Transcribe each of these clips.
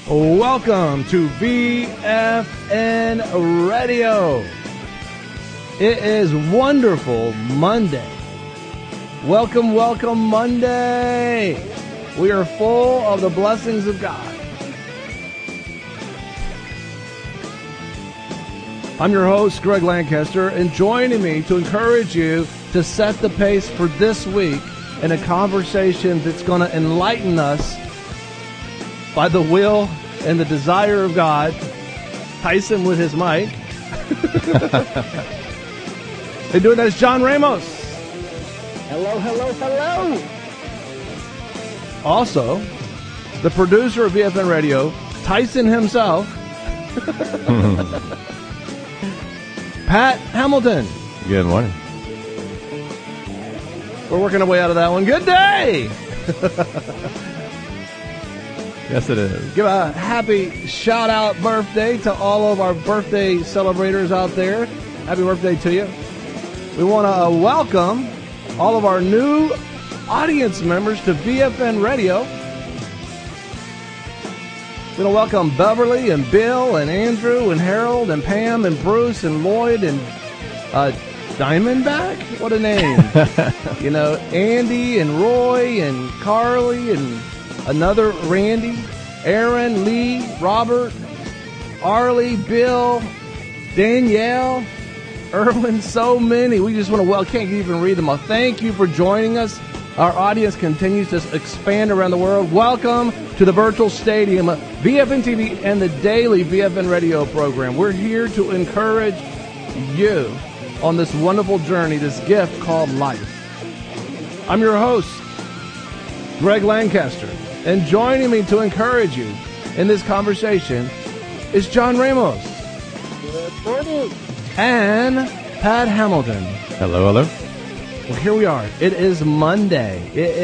Welcome to VFN Radio. It is wonderful Monday. Welcome Monday. We are full of the blessings of God. I'm your host, Greg Lancaster, and joining me to encourage you to set the pace for this week in a conversation that's going to enlighten us by the will and the desire of God. Tyson with his mic. And doing that is John Ramos. Hello. Also, the producer of VFN Radio, Tyson himself, Pat Hamilton. Good morning. We're working our way out of that one. Good day! Yes, it is. Give a happy shout-out birthday to all of our birthday celebrators out there. Happy birthday to you. We want to welcome all of our new audience members to VFN Radio. We're going to welcome Beverly and Bill and Andrew and Harold and Pam and Bruce and Lloyd and Diamondback? What a name. Andy and Roy and Carly and another Randy, Aaron, Lee, Robert, Arlie, Bill, Danielle, Erwin, so many. We just want to, can't even read them all. Thank you for joining us. Our audience continues to expand around the world. Welcome to the virtual stadium, VFN TV, and the daily VFN radio program. We're here to encourage you on this wonderful journey, this gift called life. I'm your host, Greg Lancaster, and joining me to encourage you in this conversation is John Ramos. Good morning. And Pat Hamilton. Hello. Well, here we are. It is Monday.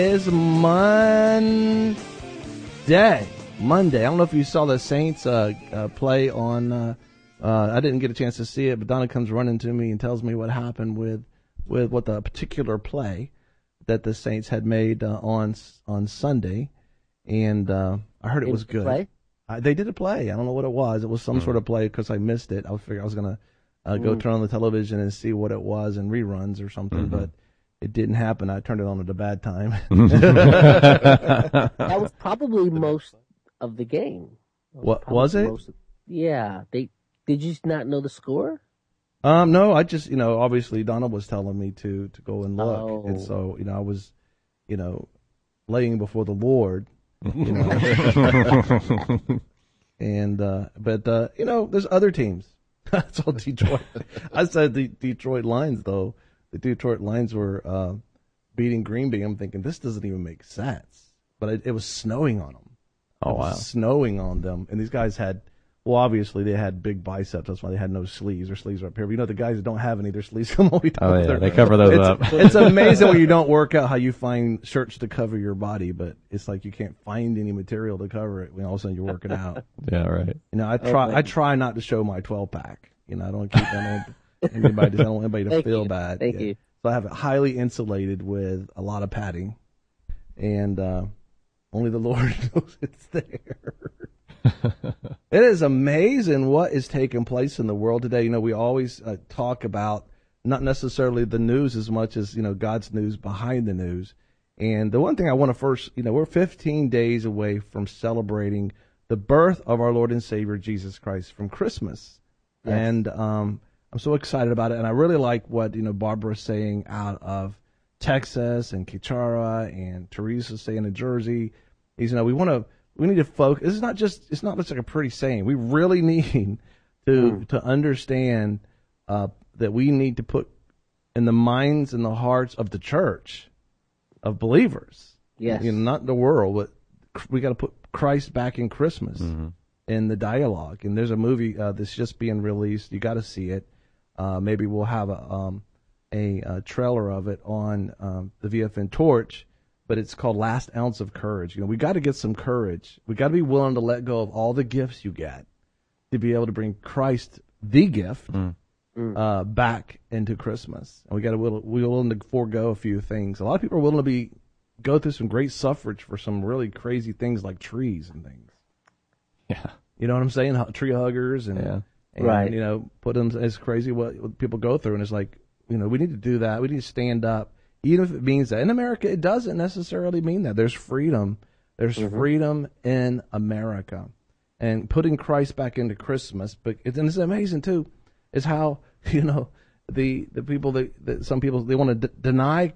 Monday. I don't know if you saw the Saints play on. I didn't get a chance to see it, but Donna comes running to me and tells me what happened with what the particular play that the Saints had made on Sunday, and I heard it was good. Play? They did a play. I don't know what it was. It was some sort of play because I missed it. I figured I was going to go turn on the television and see what it was in reruns or something, but it didn't happen. I turned it on at a bad time. That was probably most of the game. What was it? Yeah. Did you not know the score? No, I just, obviously Donna was telling me to go and look. Oh. And so, I was, laying before the Lord, and, but there's other teams. That's all Detroit. I said the Detroit Lions, though. The Detroit Lions were beating Green Bay. I'm thinking, this doesn't even make sense. But it was snowing on them. Oh, wow. Snowing on them. And these guys had, obviously they had big biceps. That's why they had no sleeves. Their sleeves are up here. But the guys that don't have any, their sleeves come all the way down. Oh, yeah, they cover those up. It's amazing when you don't work out how you find shirts to cover your body. But it's like you can't find any material to cover it when all of a sudden you're working out. Yeah, right. I try not to show my 12-pack. I don't want anybody to feel bad. Thank you. So I have it highly insulated with a lot of padding, and only the Lord knows it's there. It is amazing what is taking place in the world today. We always talk about not necessarily the news as much as God's news behind the news. And the one thing I want to first, we're 15 days away from celebrating the birth of our Lord and Savior Jesus Christ, from Christmas. Yes. And I'm so excited about it, and I really like what Barbara's saying out of Texas, and Kichara, and Teresa's saying in Jersey. We need to focus. It's not just like a pretty saying. We really need to understand that we need to put in the minds and the hearts of the church, of believers, yes, not the world, but we got to put Christ back in Christmas. In the dialogue. And there's a movie that's just being released. You got to see it. Maybe we'll have a trailer of it on the VFN Torch, but it's called Last Ounce of Courage. We got to get some courage. We got to be willing to let go of all the gifts you get to be able to bring Christ, the gift, back into Christmas. And we're willing to forego a few things. A lot of people are willing to go through some great suffrage for some really crazy things like trees and things. Yeah. You know what I'm saying? Tree huggers and, Yeah. and Right. you know, put them, it's crazy what people go through. And it's like, you know, we need to do that. We need to stand up, even if it means that. In America, it doesn't necessarily mean that. There's freedom. There's freedom in America. And putting Christ back into Christmas. But and it's amazing, too, is how, you know, the people that some people, they want to deny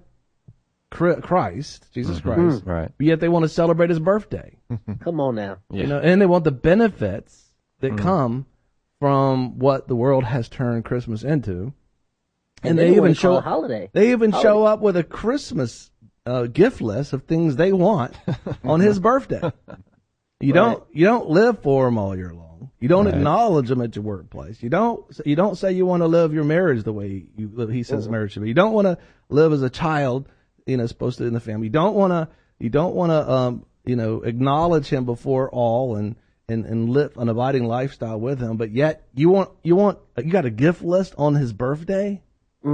Christ, Jesus Christ, Right. but yet they want to celebrate his birthday. Come on now. Yeah. You know, and they want the benefits that come from what the world has turned Christmas into. And they even show a holiday. They even show up with a Christmas gift list of things they want on his birthday. You don't live for him all year long. You don't acknowledge him at your workplace. You don't say you want to live your marriage the way he says marriage should be. You don't want to live as a child, you know, supposed to in the family. You don't want to you know, acknowledge him before all and live an abiding lifestyle with him. But yet you got a gift list on his birthday.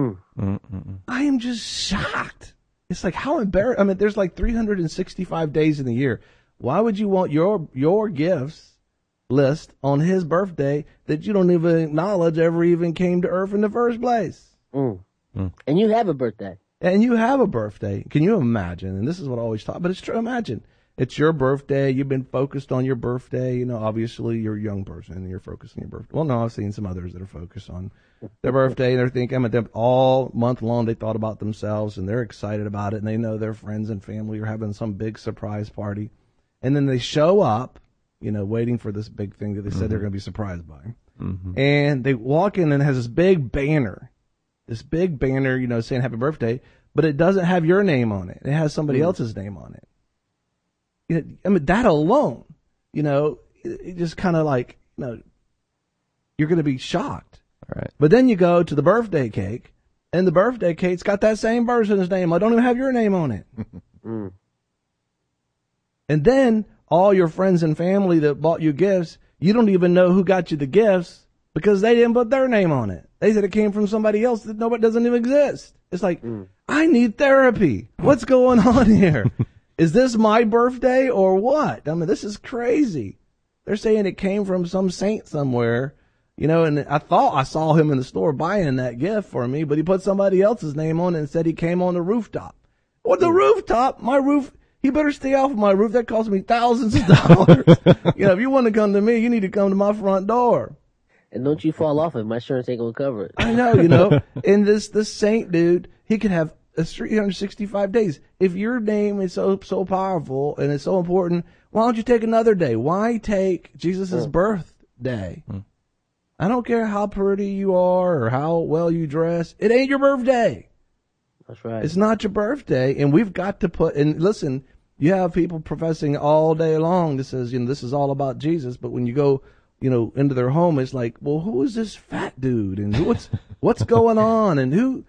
I am just shocked. It's like, how embarrassing. I mean, there's like 365 days in the year. Why would you want your gifts list on his birthday that you don't even acknowledge ever even came to earth in the first place? And you have a birthday. And you have a birthday. Can you imagine? And this is what I always talk, but it's true. Imagine it's your birthday. You've been focused on your birthday. You know, obviously you're a young person and you're focused on your birthday. Well, no, I've seen some others that are focused on their birthday. And they're thinking, I mean, all month long they thought about themselves and they're excited about it. And they know their friends and family are having some big surprise party. And then they show up, you know, waiting for this big thing that they said they're going to be surprised by. And they walk in and it has this big banner, you know, saying happy birthday, but it doesn't have your name on it. It has somebody else's name on it. You know, I mean, that alone, you know, it just kind of like, you know, you're going to be shocked. All right. But then you go to the birthday cake, and the birthday cake's got that same person's name. I don't even have your name on it. And then all your friends and family that bought you gifts, you don't even know who got you the gifts because they didn't put their name on it. They said it came from somebody else that doesn't even exist. It's like, I need therapy. What's going on here? Is this my birthday or what? I mean, this is crazy. They're saying it came from some saint somewhere, you know, and I thought I saw him in the store buying that gift for me, but he put somebody else's name on it and said he came on the rooftop. Well, the rooftop, my roof, he better stay off of my roof. That cost me thousands of dollars. You know, if you want to come to me, you need to come to my front door. And don't you fall off it. My insurance ain't going to cover it. I know, you know, and this saint dude, he could have 365 days. If your name is so powerful and it's so important, why don't you take another day? Why take Jesus' birthday? I don't care how pretty you are or how well you dress. It ain't your birthday. That's right. It's not your birthday. And we've got to and listen, you have people professing all day long that says, you know, this is all about Jesus. But when you go, you know, into their home, it's like, well, who is this fat dude? And what's going on? And who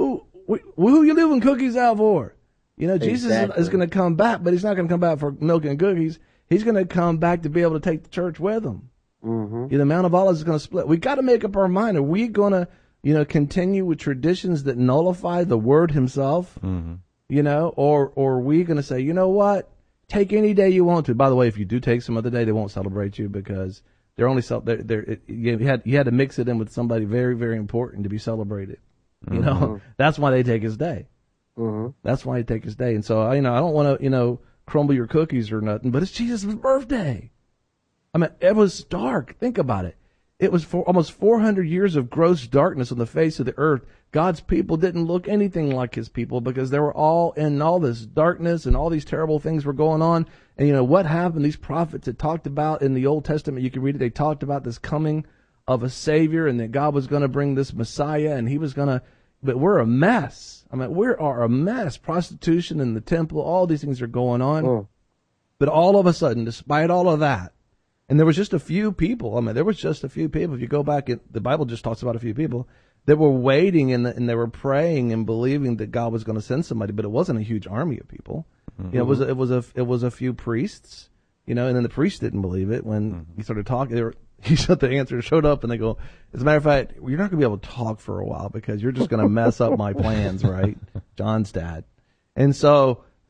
you leaving cookies out for? You know, Jesus is going to come back, but he's not going to come back for milk and cookies. He's going to come back to be able to take the church with him. The Mount of Olives is going to split. We got to make up our mind. Are we going to, you know, continue with traditions that nullify the Word Himself? You know, or are we going to say, you know what? Take any day you want to. By the way, if you do take some other day, they won't celebrate you because they're only you had to mix it in with somebody very, very important to be celebrated. You know, that's why they take his day. That's why they take his day. And so, you know, I don't want to, you know, crumble your cookies or nothing, but it's Jesus' birthday. I mean, it was dark. Think about it. It was for almost 400 years of gross darkness on the face of the earth. God's people didn't look anything like his people because they were all in all this darkness and all these terrible things were going on. And, you know, what happened? These prophets had talked about in the Old Testament, you can read it, they talked about this coming of a Savior and that God was going to bring this Messiah and he was going to, but we're a mess. I mean, we are a mess. Prostitution in the temple, all these things are going on. But all of a sudden, despite all of that, and there was just a few people. I mean, there was just a few people. If you go back, the Bible just talks about a few people that were waiting and they were praying and believing that God was going to send somebody. But it wasn't a huge army of people. You know, it was a few priests. You know, and then the priests didn't believe it when he started talking. He showed the answer, showed up, and they go, as a matter of fact, you're not going to be able to talk for a while because you're just going to mess up my plans, right? John's dad. And so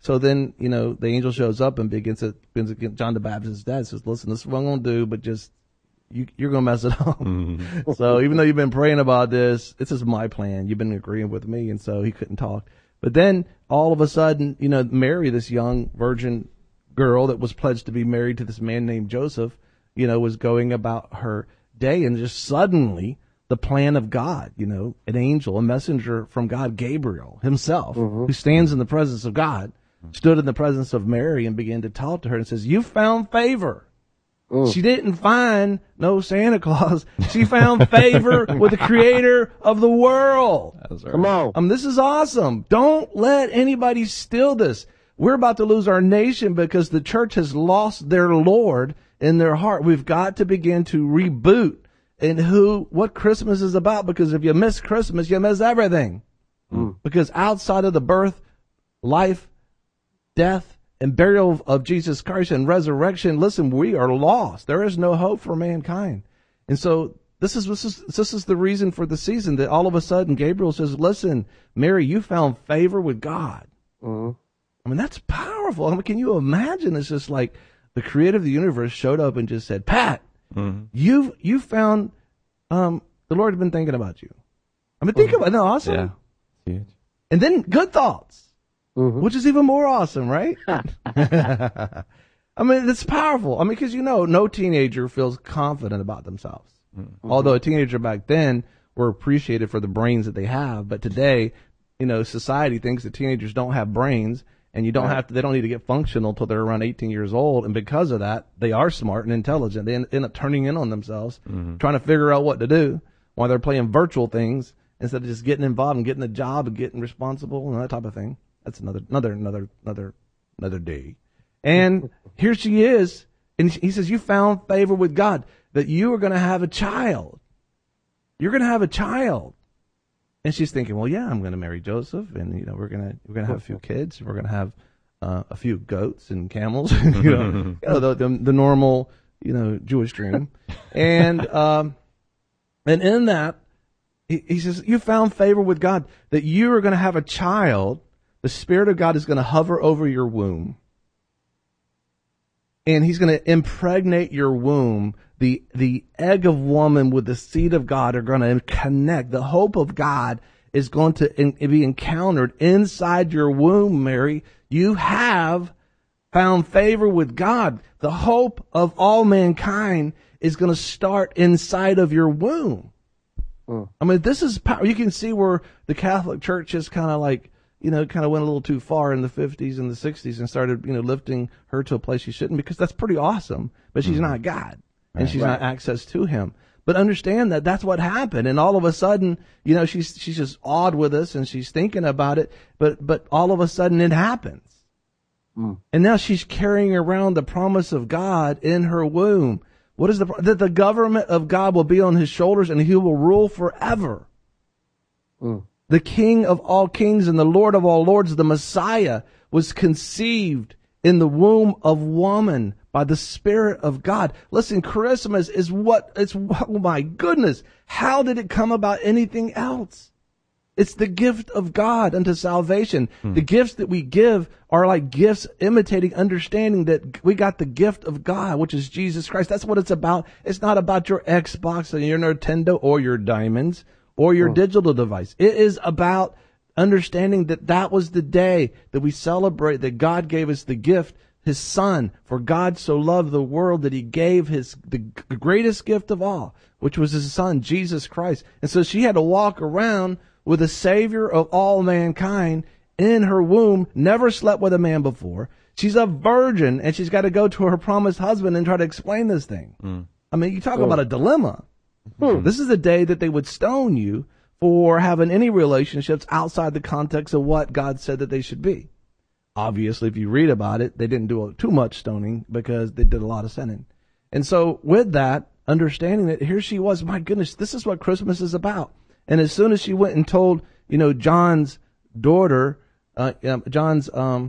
So then, the angel shows up and begins to John the Baptist's dad says, listen, this is what I'm going to do, but just, you're going to mess it up. Mm-hmm. So even though you've been praying about this is my plan. You've been agreeing with me. And so he couldn't talk. But then all of a sudden, Mary, this young virgin girl that was pledged to be married to this man named Joseph, was going about her day, and just suddenly the plan of God, an angel, a messenger from God, Gabriel himself, who stands in the presence of God, stood in the presence of Mary and began to talk to her and says, you found favor. She didn't find no Santa Claus. She found favor with the creator of the world. Right. Come on. This is awesome. Don't let anybody steal this. We're about to lose our nation because the church has lost their Lord in their heart. We've got to begin to reboot in what Christmas is about, because if you miss Christmas, you miss everything. Because outside of the birth, life, death, and burial of Jesus Christ and resurrection, listen, we are lost. There is no hope for mankind. And so this is the reason for the season, that all of a sudden Gabriel says, listen, Mary, you found favor with God. That's powerful. Can you imagine? It's just like the creator of the universe showed up and just said, Pat, you found, the Lord had been thinking about you. Think about it. Isn't that awesome? Yeah. Huge. And then good thoughts, which is even more awesome, right? It's powerful. Because no teenager feels confident about themselves. Although a teenager back then were appreciated for the brains that they have, but today, society thinks that teenagers don't have brains, and they don't need to get functional until they're around 18 years old. And because of that, they are smart and intelligent. They end up turning in on themselves, trying to figure out what to do while they're playing virtual things instead of just getting involved and getting a job and getting responsible and that type of thing. That's another day. And here she is. And he says, you found favor with God, that you are going to have a child. You're going to have a child. And she's thinking, well, yeah, I'm going to marry Joseph, and we're going to have a few kids. We're going to have a few goats and camels, the normal, Jewish dream. And in that, he says, you found favor with God, that you are going to have a child. The Spirit of God is going to hover over your womb, and He's going to impregnate your womb. The egg of woman with the seed of God are going to connect. The hope of God is going to be encountered inside your womb, Mary. You have found favor with God. The hope of all mankind is going to start inside of your womb. This is power. You can see where the Catholic Church is kind of like, went a little too far in the 50s and the 60s and started, lifting her to a place she shouldn't, because that's pretty awesome, but she's not God. And she's not access to Him. But understand that that's what happened. And all of a sudden, she's just awed with us and she's thinking about it. But all of a sudden it happens. And now she's carrying around the promise of God in her womb. What is that the government of God will be on His shoulders and He will rule forever. The King of all kings and the Lord of all lords, the Messiah, was conceived in the womb of woman by the Spirit of God. Listen, Christmas is oh my goodness. How did it come about anything else? It's the gift of God unto salvation. The gifts that we give are like gifts imitating understanding that we got the gift of God, which is Jesus Christ. That's what it's about. It's not about your Xbox and your Nintendo or your diamonds or your digital device. It is about understanding that was the day that we celebrate that God gave us the gift, His Son. For God so loved the world that He gave the greatest gift of all, which was His Son, Jesus Christ. And so she had to walk around with a Savior of all mankind in her womb, never slept with a man before. She's a virgin, and she's got to go to her promised husband and try to explain this thing. You talk about a dilemma. This is the day that they would stone you for having any relationships outside the context of what God said that they should be. Obviously, if you read about it, they didn't do too much stoning because they did a lot of sinning. And so with that, understanding that here she was, my goodness, this is what Christmas is about. And as soon as she went and told, John's daughter, John's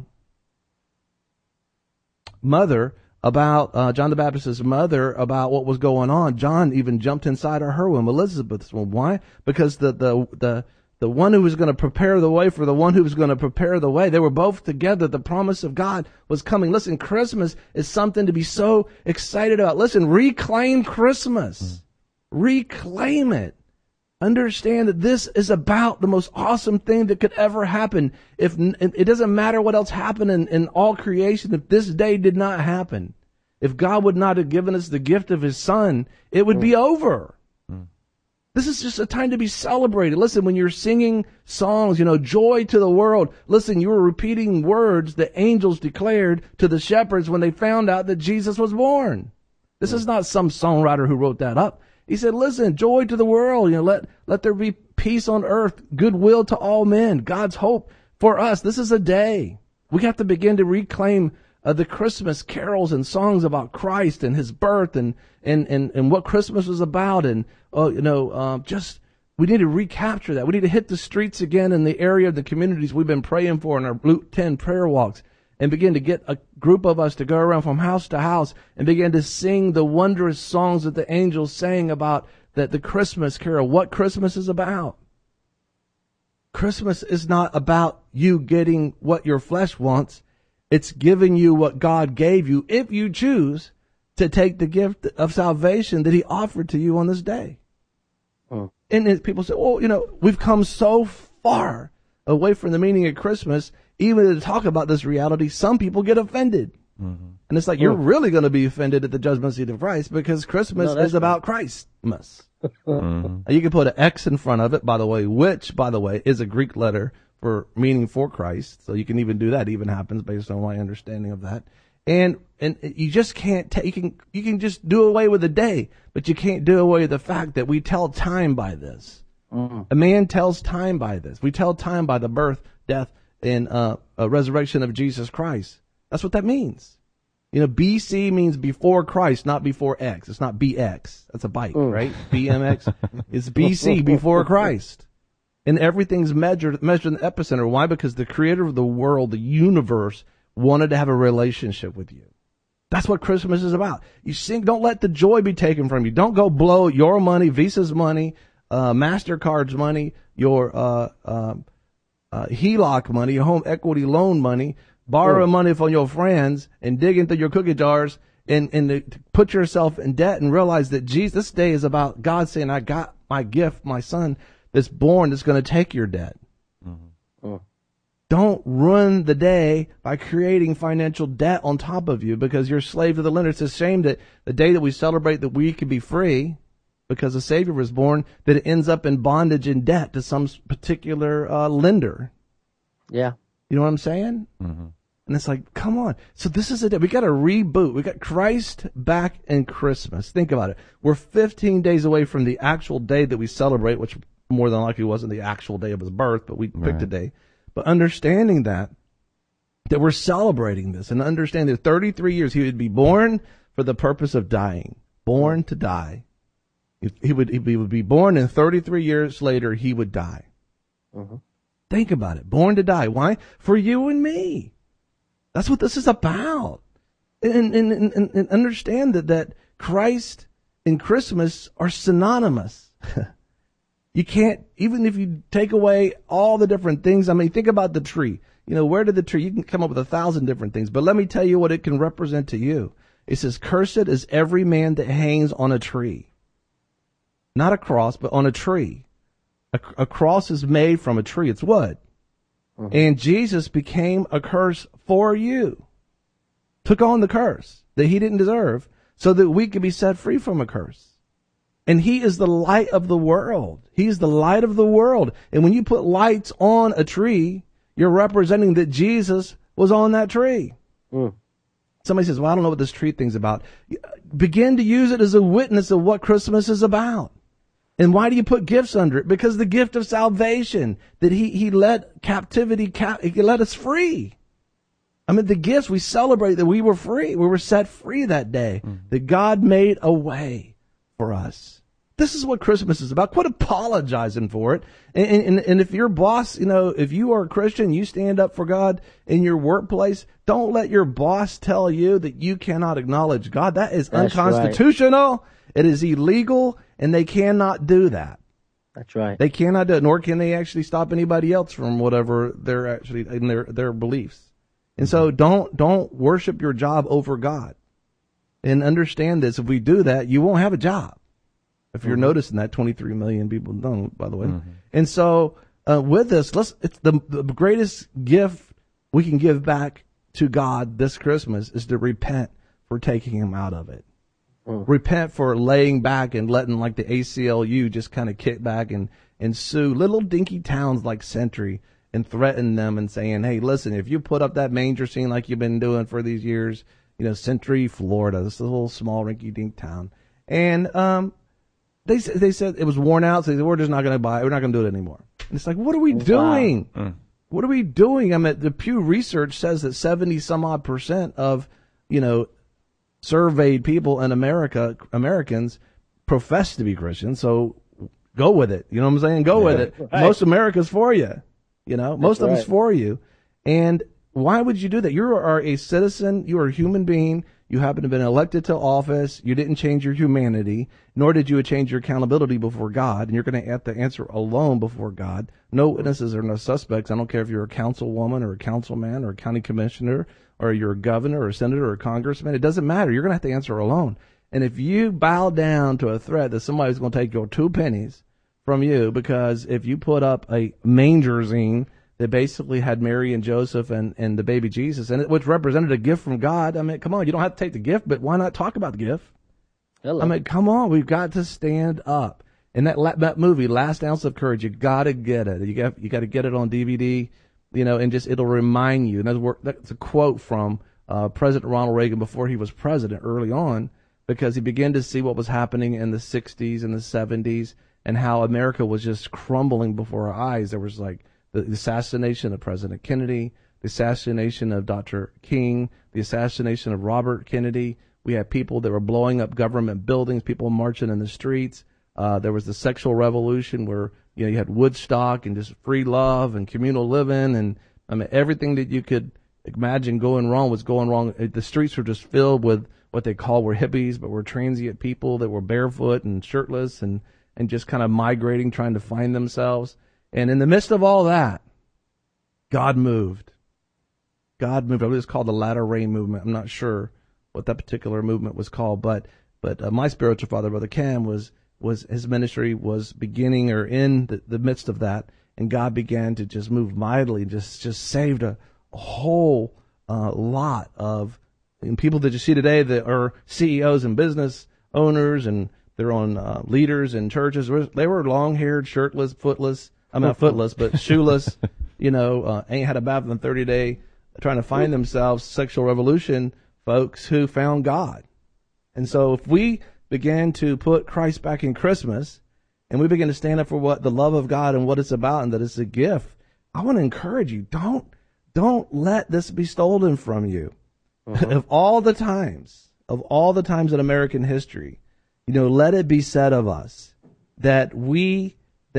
mother, about John the Baptist's mother, about what was going on, John even jumped inside of her womb, Elizabeth's womb. Why? Because the the one who was going to prepare the way for the one who was going to prepare the way. They were both together. The promise of God was coming. Listen, Christmas is something to be so excited about. Listen, reclaim Christmas. Reclaim it. Understand that this is about the most awesome thing that could ever happen. If it doesn't matter what else happened in all creation, if this day did not happen, if God would not have given us the gift of his son, it would be over. This is just a time to be celebrated. Listen, when you're singing songs, joy to the world, listen, you were repeating words that angels declared to the shepherds when they found out that Jesus was born. This is not some songwriter who wrote that up. He said, listen, joy to the world, let there be peace on earth, goodwill to all men, God's hope for us. This is a day. We have to begin to reclaim the Christmas carols and songs about Christ and his birth and what Christmas was about. And, we need to recapture that. We need to hit the streets again in the area of the communities we've been praying for in our Blue 10 prayer walks and begin to get a group of us to go around from house to house and begin to sing the wondrous songs that the angels sang about the Christmas carol, what Christmas is about. Christmas is not about you getting what your flesh wants. It's giving you what God gave you if you choose to take the gift of salvation that he offered to you on this day. And people say, we've come so far away from the meaning of Christmas, even to talk about this reality, some people get offended. And it's like, you're really going to be offended at the judgment seat of Christ because Christmas is about Christmas. You can put an X in front of it, by the way, which, by the way, is a Greek letter for meaning for Christ. So you can even do that, even happens based on my understanding of that. And you just can't you can just do away with the day, but you can't do away with the fact that we tell time by this. A man tells time by this. We tell time by the birth, death, and resurrection of Jesus Christ. That's what that means. BC means before Christ, not before X. It's not BX. That's a bike, right? BMX. It's BC, before Christ. And everything's measured in the epicenter. Why? Because the creator of the world, the universe, wanted to have a relationship with you. That's what Christmas is about. You sing, don't let the joy be taken from you. Don't go blow your money, Visa's money, MasterCard's money, your HELOC money, your home equity loan money, borrow money from your friends and dig into your cookie jars and to put yourself in debt and realize that this day is about God saying, I got my gift, my son that's born that's going to take your debt. Don't ruin the day by creating financial debt on top of you because you're a slave to the lender. It's a shame that the day that we celebrate that we can be free because the Savior was born, that it ends up in bondage and debt to some particular lender. Yeah. You know what I'm saying? And it's like, come on. So this is a day. We got to reboot. We got Christ back in Christmas. Think about it. We're 15 days away from the actual day that we celebrate, which more than likely wasn't the actual day of his birth, but we picked a day. But understanding that we're celebrating this and understanding that 33 years he would be born for the purpose of dying, born to die. He would be born and 33 years later he would die. Think about it. Born to die. Why? For you and me. That's what this is about. And understand that Christ and Christmas are synonymous. You can't, even if you take away all the different things, think about the tree. Where did the tree, you can come up with 1,000 different things, but let me tell you what it can represent to you. It says, cursed is every man that hangs on a tree. Not a cross, but on a tree. A cross is made from a tree. It's wood. And Jesus became a curse for you. Took on the curse that he didn't deserve so that we could be set free from a curse. And he is the light of the world. He's the light of the world. And when you put lights on a tree, you're representing that Jesus was on that tree. Somebody says, well, I don't know what this tree thing's about. Begin to use it as a witness of what Christmas is about. And why do you put gifts under it? Because the gift of salvation, that he led captivity, he let us free. The gifts, we celebrate that we were free. We were set free that day. That God made a way for us. This is what Christmas is about. Quit apologizing for it. And if your boss, if you are a Christian, you stand up for God in your workplace, don't let your boss tell you that you cannot acknowledge God. That's unconstitutional. Right. It is illegal, and they cannot do that. That's right. They cannot do it, nor can they actually stop anybody else from whatever they're actually in their beliefs. And so don't worship your job over God. And understand this. If we do that, you won't have a job. If you're noticing that, 23 million people don't, by the way. And so with this, it's the greatest gift we can give back to God this Christmas is to repent for taking him out of it. Repent for laying back and letting like the ACLU just kind of kick back and sue little dinky towns like Century and threaten them and saying, hey, listen, if you put up that manger scene like you've been doing for these years, Century, Florida, this little small rinky-dink town. And they said it was worn out, so they said, we're just not going to buy it. We're not going to do it anymore. And it's like, what are we doing? What are we doing? I mean, the Pew Research says that 70% of, surveyed people in Americans profess to be Christian. So go with it. You know what I'm saying? Go with it. Right. Most America's for you. Most of them's for you. And why would you do that? You are a citizen. You are a human being. You happen to have been elected to office. You didn't change your humanity, nor did you change your accountability before God. And you're going to have to answer alone before God. No witnesses or no suspects. I don't care if you're a councilwoman or a councilman or a county commissioner or you're a governor or a senator or a congressman. It doesn't matter. You're going to have to answer alone. And if you bow down to a threat that somebody's going to take your 2 pennies from you, because if you put up a manger scene that basically had Mary and Joseph and the baby Jesus in it, which represented a gift from God. I mean, come on, you don't have to take the gift, but why not talk about the gift? Hello. I mean, come on, we've got to stand up. And that movie, Last Ounce of Courage, you got to get it. You got to get it on DVD, and just it'll remind you. That's a quote from President Ronald Reagan before he was president early on, because he began to see what was happening in the 60s and the 70s and how America was just crumbling before our eyes. There was like the assassination of President Kennedy, the assassination of Dr. King, the assassination of Robert Kennedy. We had people that were blowing up government buildings, people marching in the streets. There was the sexual revolution where you had Woodstock and just free love and communal living, and I mean everything that you could imagine going wrong was going wrong. The streets were just filled with what they call were hippies, but were transient people that were barefoot and shirtless and just kind of migrating, trying to find themselves. And in the midst of all that, God moved. God moved. I believe it's called the Latter Rain movement. I'm not sure what that particular movement was called, but my spiritual father, Brother Cam, was his ministry was beginning or in the midst of that, and God began to just move mightily, just saved a whole lot of people that you see today that are CEOs and business owners and their own leaders in churches. They were long-haired, shirtless, footless. I'm not footless, but shoeless, ain't had a bath in 30 days, trying to find themselves, sexual revolution folks who found God. And so if we began to put Christ back in Christmas and we begin to stand up for what the love of God and what it's about and that it's a gift, I want to encourage you, don't let this be stolen from you. Of all the times in American history, let it be said of us that we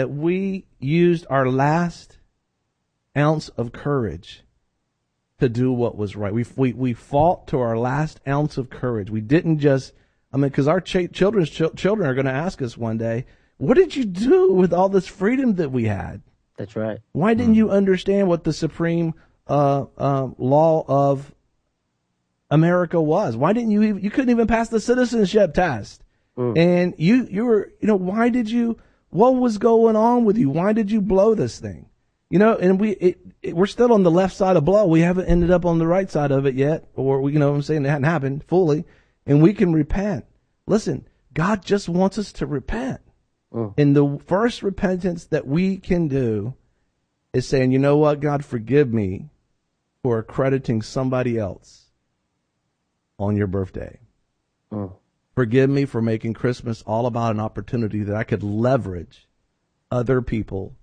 used our last ounce of courage to do what was right. We fought to our last ounce of courage. We didn't just, because our children's children are going to ask us one day, what did you do with all this freedom that we had? That's right. Why didn't you understand what the supreme law of America was? Why didn't you couldn't even pass the citizenship test? And you were, why did you, what was going on with you? Why did you blow this thing? And we're still on the left side of blow. We haven't ended up on the right side of it yet, or what I'm saying, it hadn't happened fully, and we can repent. Listen, God just wants us to repent. And the first repentance that we can do is saying, you know what, God, forgive me for accrediting somebody else on your birthday. Forgive me for making Christmas all about an opportunity that I could leverage other people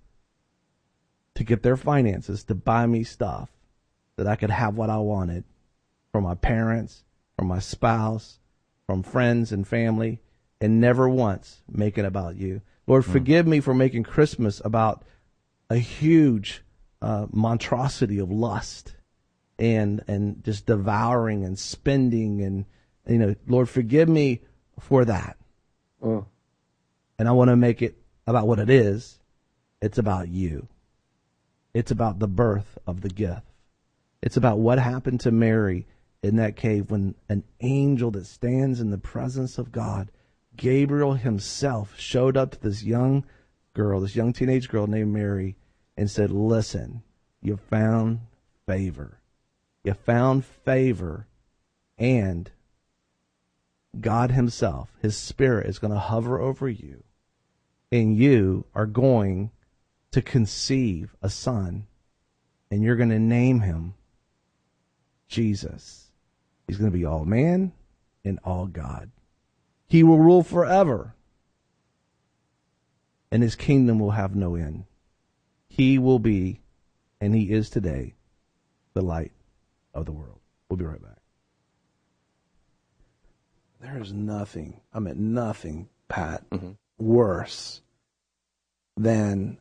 to get their finances to buy me stuff that I could have what I wanted from my parents, from my spouse, from friends and family, and never once make it about you. Lord, forgive me for making Christmas about a huge monstrosity of lust and just devouring and spending and, Lord, forgive me for that. And I want to make it about what it is. It's about you. It's about the birth of the gift. It's about what happened to Mary in that cave when an angel that stands in the presence of God, Gabriel himself, showed up to this young girl, this young teenage girl named Mary, and said, listen, you found favor. You found favor, and God himself, his spirit, is going to hover over you, and you are going to conceive a son, and you're going to name him Jesus. He's going to be all man and all God. He will rule forever, and his kingdom will have no end. He will be, and he is today, the light of the world. We'll be right back. There is nothing, nothing, Pat, worse than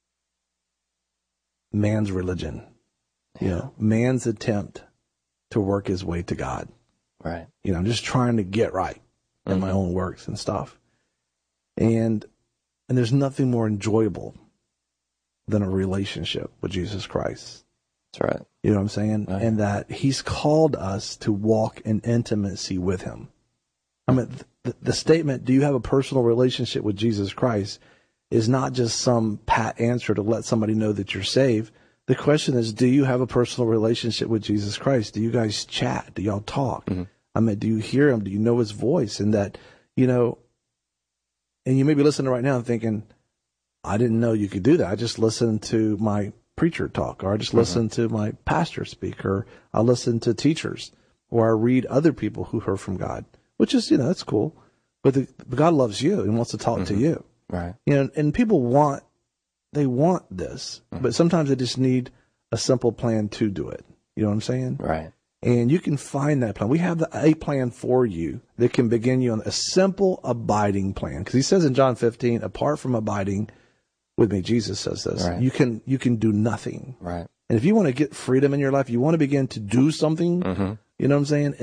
man's religion. You know, man's attempt to work his way to God. Right. You know, I'm just trying to get right in my own works and stuff. And there's nothing more enjoyable than a relationship with Jesus Christ. That's right. You know what I'm saying? Right. And that he's called us to walk in intimacy with him. I mean, the statement, do you have a personal relationship with Jesus Christ, is not just some pat answer to let somebody know that you're saved. The question is, do you have a personal relationship with Jesus Christ? Do you guys chat? Do y'all talk? I mean, do you hear him? Do you know his voice? And that, you know, and you may be listening right now and thinking, I didn't know you could do that. I just listened to my preacher talk, or I just listened to my pastor speak, or I listen to teachers, or I read other people who heard from God, which is, you know, that's cool. But God loves you and wants to talk to you. Right. You know, and people want this, but sometimes they just need a simple plan to do it. You know what I'm saying? Right. And you can find that plan. We have a plan for you that can begin you on a simple abiding plan. Because he says in John 15, apart from abiding with me, Jesus says this, you can do nothing. Right. And if you want to get freedom in your life, you want to begin to do something, you know what I'm saying?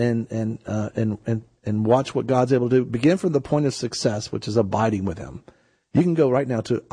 And watch what God's able to do. Begin from the point of success, which is abiding with him. You can go right now to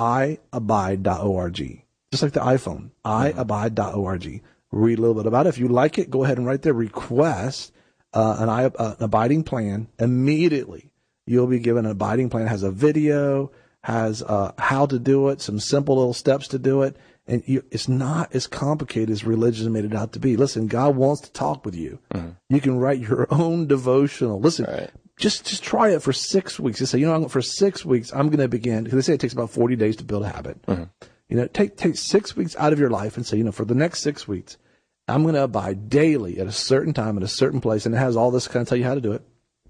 iabide.org, just like the iPhone, iabide.org. Read a little bit about it. If you like it, go ahead and right there request an abiding plan. Immediately, you'll be given an abiding plan. It has a video, has how to do it, some simple little steps to do it. And it's not as complicated as religion made it out to be. Listen, God wants to talk with you. You can write your own devotional. Listen, just try it for 6 weeks. Just say, you know, for 6 weeks, I'm going to begin, because they say it takes about 40 days to build a habit. You know, take 6 weeks out of your life and say, you know, for the next 6 weeks, I'm going to abide daily at a certain time at a certain place. And it has all this kind of tell you how to do it.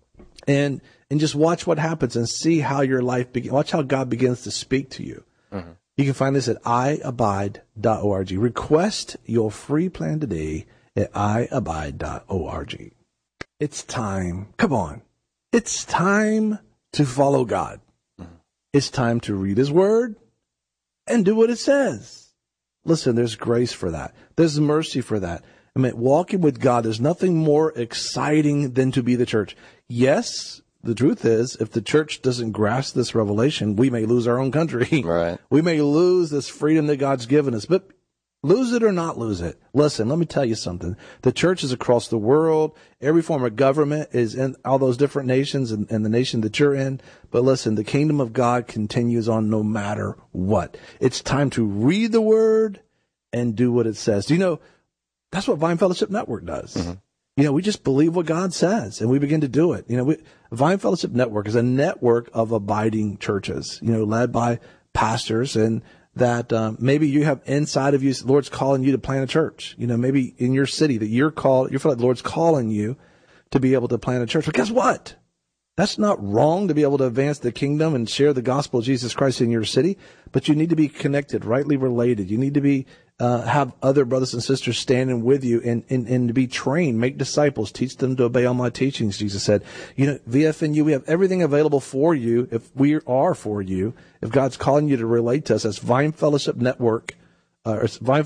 And just watch what happens and see how your life begins. Watch how God begins to speak to you. You can find this at iabide.org. Request your free plan today at iabide.org. It's time. Come on. It's time to follow God. It's time to read his word and do what it says. Listen, there's grace for that. There's mercy for that. I mean, walking with God, there's nothing more exciting than to be the church. Yes, the truth is, if the church doesn't grasp this revelation, we may lose our own country. Right. We may lose this freedom that God's given us. But lose it or not lose it. Listen, let me tell you something. The church is across the world. Every form of government is in all those different nations and the nation that you're in. But listen, the kingdom of God continues on no matter what. It's time to read the word and do what it says. Do you know, that's what Vine Fellowship Network does. You know, we just believe what God says and we begin to do it. You know, Vine Fellowship Network is a network of abiding churches, you know, led by pastors, and that maybe you have inside of you, the Lord's calling you to plant a church. You know, maybe in your city that you feel like the Lord's calling you to be able to plant a church. But guess what? That's not wrong to be able to advance the kingdom and share the gospel of Jesus Christ in your city, but you need to be connected, rightly related. You need to be have other brothers and sisters standing with you and to be trained, make disciples, teach them to obey all my teachings, Jesus said. You know, VFNU, we have everything available for you if we are for you. If God's calling you to relate to us, that's Vine Fellowship Network, or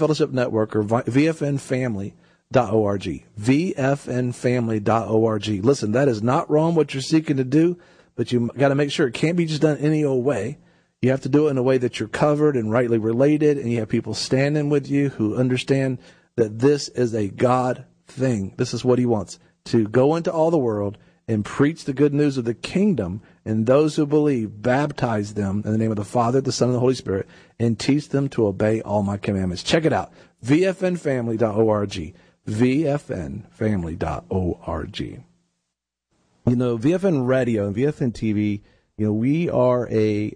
VFNFamily.org. VFNFamily.org. Listen, that is not wrong what you're seeking to do, but you got to make sure it can't be just done any old way. You have to do it in a way that you're covered and rightly related, and you have people standing with you who understand that this is a God thing. This is what he wants, to go into all the world and preach the good news of the kingdom, and those who believe, baptize them in the name of the Father, the Son, and the Holy Spirit, and teach them to obey all my commandments. Check it out, vfnfamily.org, vfnfamily.org. You know, VFN Radio and VFN TV, you know, we are a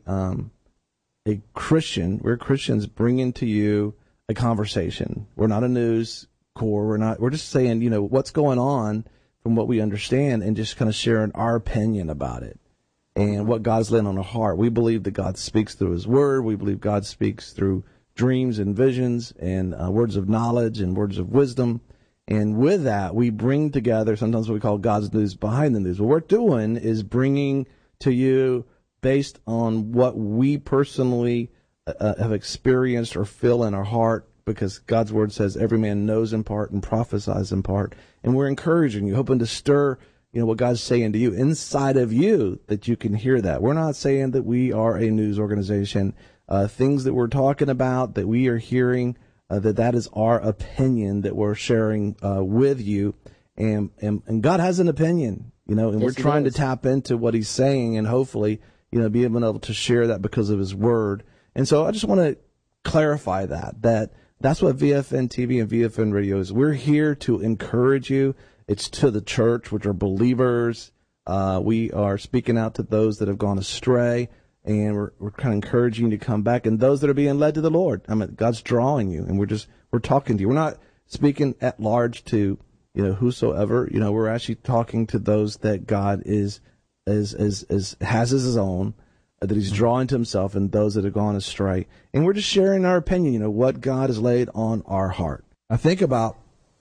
Christian. We're Christians bringing to you a conversation. We're not a news corps. We're just saying, you know, what's going on from what we understand and just kind of sharing our opinion about it and what God's laying on our heart. We believe that God speaks through his word. We believe God speaks through dreams and visions and words of knowledge and words of wisdom. And with that, we bring together sometimes what we call God's news behind the news. What we're doing is bringing to you based on what we personally have experienced or feel in our heart, because God's word says every man knows in part and prophesies in part. And we're encouraging you, hoping to stir, you know, what God's saying to you inside of you, that you can hear that. We're not saying that we are a news organization. Things that we're talking about, that we are hearing, that is our opinion that we're sharing with you. And God has an opinion, you know, and Yes, we're trying to tap into what he's saying and hopefully, you know, be able to share that because of his word. And so I just want to clarify that's what VFN TV and VFN Radio is. We're here to encourage you. It's to the church, which are believers. We are speaking out to those that have gone astray, and we're kind of encouraging you to come back. And those that are being led to the Lord, I mean, God's drawing you, and we're talking to you. We're not speaking at large to, you know, whosoever. You know, we're actually talking to those that God has as his own, that he's drawing to himself, and those that have gone astray. And we're just sharing our opinion, you know, what God has laid on our heart. I think about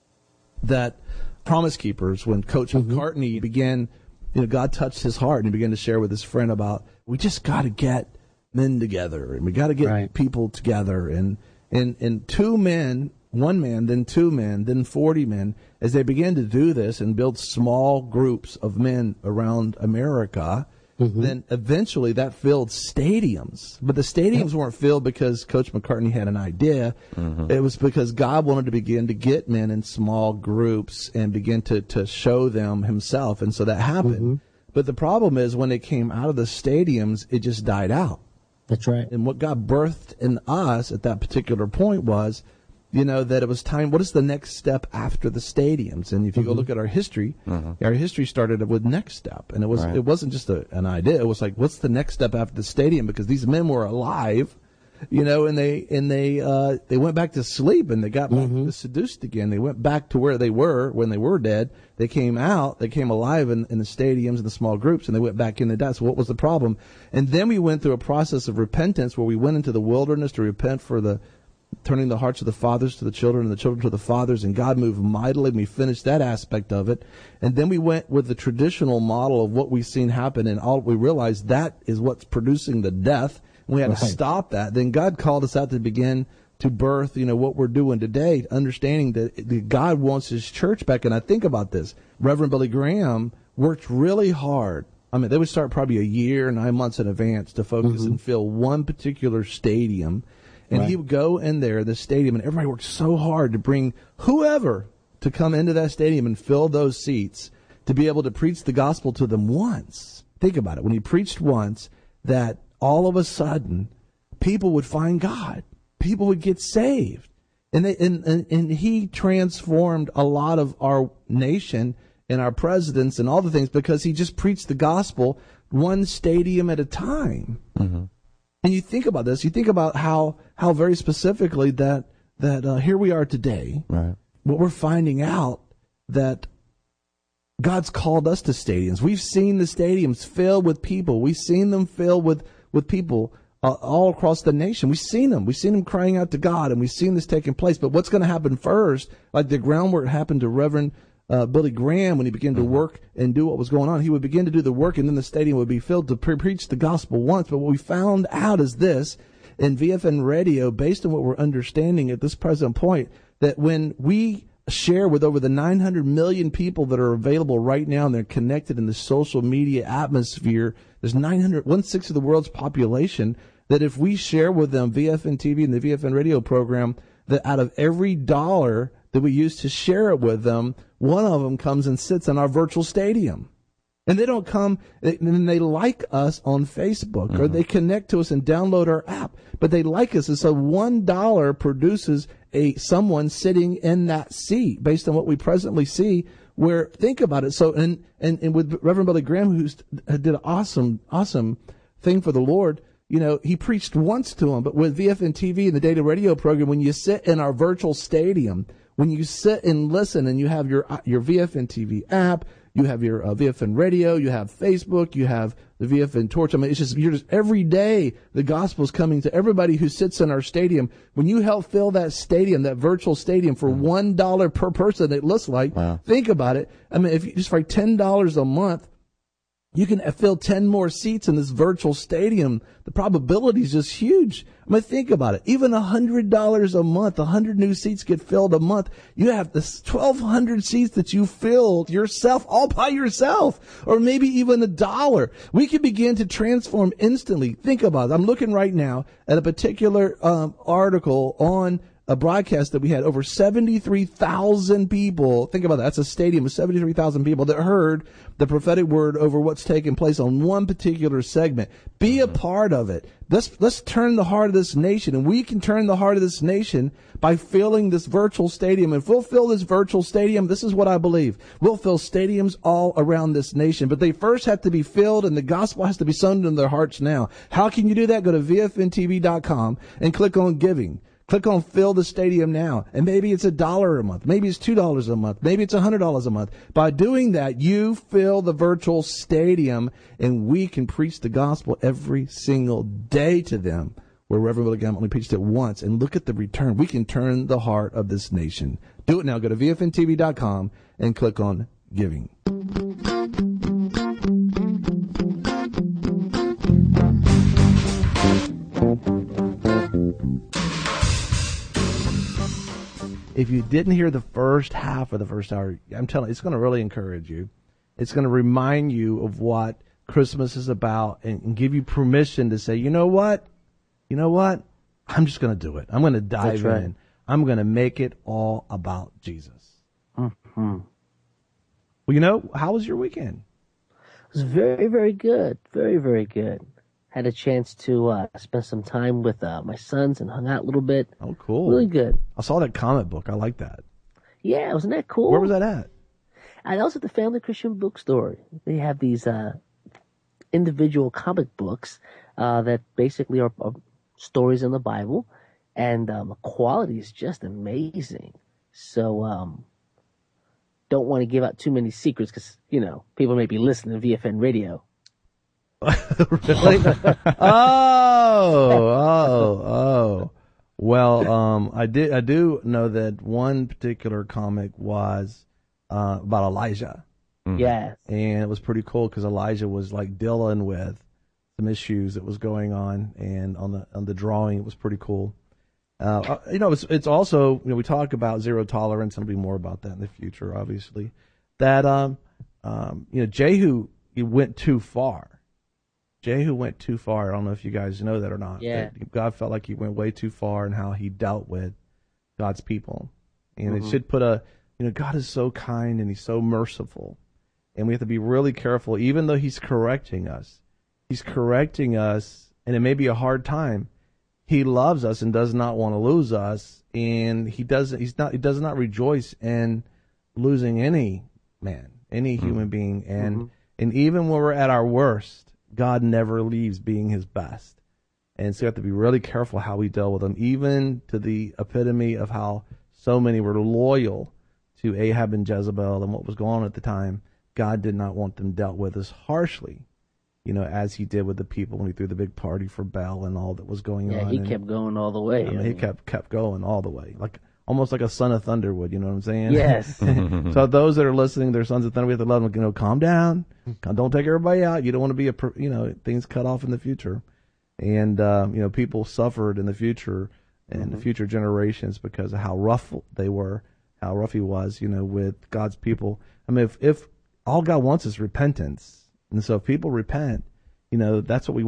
that Promise Keepers, when Coach McCartney began, you know, God touched his heart and he began to share with his friend about, we just got to get men together and we got to get people together. And two men, one man, then two men, then 40 men, as they began to do this and build small groups of men around America, then eventually that filled stadiums. But the stadiums weren't filled because Coach McCartney had an idea. It was because God wanted to begin to get men in small groups and begin to show them himself. And so that happened. But the problem is when it came out of the stadiums, it just died out. That's right. And what God birthed in us at that particular point was, you know, that it was time. What is the next step after the stadiums? And if you go look at our history started with Next Step, and it wasn't just an idea. It was like, what's the next step after the stadium? Because these men were alive, you know, and they went back to sleep and they got back seduced again. They went back to where they were when they were dead. They came out, they came alive in the stadiums and the small groups, and they went back in the dead. So what was the problem? And then we went through a process of repentance where we went into the wilderness to repent for the turning the hearts of the fathers to the children and the children to the fathers, and God moved mightily, and we finished that aspect of it. And then we went with the traditional model of what we've seen happen, and all we realized that is what's producing the death. We had to stop that. Then God called us out to begin to birth, you know, what we're doing today, understanding that God wants his church back. And I think about this. Reverend Billy Graham worked really hard. I mean, they would start probably a year, 9 months in advance to focus and fill one particular stadium. And he would go in there, the stadium, and everybody worked so hard to bring whoever to come into that stadium and fill those seats to be able to preach the gospel to them once. Think about it. When he preached once, that all of a sudden people would find God. People would get saved. And he transformed a lot of our nation and our presidents and all the things because he just preached the gospel one stadium at a time. And you think about this, you think about how very specifically that here we are today. Right. What we're finding out that God's called us to stadiums. We've seen the stadiums filled with people. We've seen them filled with people all across the nation. We've seen them. We've seen them crying out to God, and we've seen this taking place. But what's going to happen first, like the groundwork happened to Reverend Billy Graham when he began to work and do what was going on. He would begin to do the work, and then the stadium would be filled to preach the gospel once. But what we found out is this, in VFN Radio, based on what we're understanding at this present point, that when we share with over the 900 million people that are available right now and they're connected in the social media atmosphere, there's 1/6 of the world's population that if we share with them VFN TV and the VFN radio program, that out of every dollar that we use to share it with them, one of them comes and sits in our virtual stadium. And they don't come, and they like us on Facebook, or they connect to us and download our app, but they like us. And so $1 produces someone sitting in that seat based on what we presently see. Where, think about it. So, and with Reverend Billy Graham, who did an awesome thing for the Lord, you know, he preached once to him, but with VFN TV and the data radio program, when you sit in our virtual stadium, when you sit and listen and you have your VFN TV app, you have your VFN radio, you have Facebook, you have the VFN Torch. I mean, you're just every day the gospel's coming to everybody who sits in our stadium. When you help fill that stadium, that virtual stadium, for $1 per person, it looks like. Wow. Think about it. I mean, if you just for $10 a month, you can fill 10 more seats in this virtual stadium. The probability is just huge. I mean, think about it. Even $100 a month, 100 new seats get filled a month. You have this 1,200 seats that you filled yourself, all by yourself, or maybe even $1. We can begin to transform instantly. Think about it. I'm looking right now at a particular article on a broadcast that we had over 73,000 people. Think about that. That's a stadium of 73,000 people that heard the prophetic word over what's taking place on one particular segment. Be a part of it. Let's turn the heart of this nation, and we can turn the heart of this nation by filling this virtual stadium. If we'll fill this virtual stadium, this is what I believe. We'll fill stadiums all around this nation, but they first have to be filled, and the gospel has to be sown into their hearts now. How can you do that? Go to VFNTV.com and click on giving. Click on fill the stadium now. And maybe it's $1 a month. Maybe it's $2 a month. Maybe it's $100 a month. By doing that, you fill the virtual stadium, and we can preach the gospel every single day to them, where Reverend Billy Graham only preached it once. And look at the return. We can turn the heart of this nation. Do it now. Go to VFNTV.com and click on giving. If you didn't hear the first half of the first hour, I'm telling you, it's going to really encourage you. It's going to remind you of what Christmas is about, and give you permission to say, you know what? I'm just going to do it. I'm going to dive in. I'm going to make it all about Jesus. Mm-hmm. Well, how was your weekend? It was very, very good. Very, very good. Had a chance to spend some time with my sons and hung out a little bit. Oh, cool. Really good. I saw that comic book. I like that. Yeah, wasn't that cool? Where was that at? That was at the Family Christian Bookstore. They have these individual comic books that basically are stories in the Bible, and the quality is just amazing. So don't want to give out too many secrets because, people may be listening to VFN radio. Really? Oh. Well, I do know that one particular comic was about Elijah. Yes. And it was pretty cool because Elijah was like dealing with some issues that was going on, and on the drawing, it was pretty cool. It's also, we talk about zero tolerance, and there'll be more about that in the future, obviously. That Jehu, he went too far. Jehu went too far. I don't know if you guys know that or not. Yeah. God felt like he went way too far in how he dealt with God's people. And it should put God is so kind and he's so merciful. And we have to be really careful, even though he's correcting us. He's correcting us, and it may be a hard time. He loves us and does not want to lose us, and he does not rejoice in losing any man, any human being. And even when we're at our worst, God never leaves being his best. And so we have to be really careful how we deal with him, even to the epitome of how so many were loyal to Ahab and Jezebel and what was going on at the time. God did not want them dealt with as harshly, as he did with the people when he threw the big party for Baal and all that was going on. Yeah, he kept going all the way. He kept going all the way, almost like a son of thunder would. You know what I'm saying? Yes. So those that are listening, they're sons of thunder. We have to let them, calm down. Don't take everybody out. You don't want to be things cut off in the future. And, people suffered in the future and the future generations because of how rough they were, how rough he was, with God's people. I mean, if all God wants is repentance. And so if people repent, that's what we want.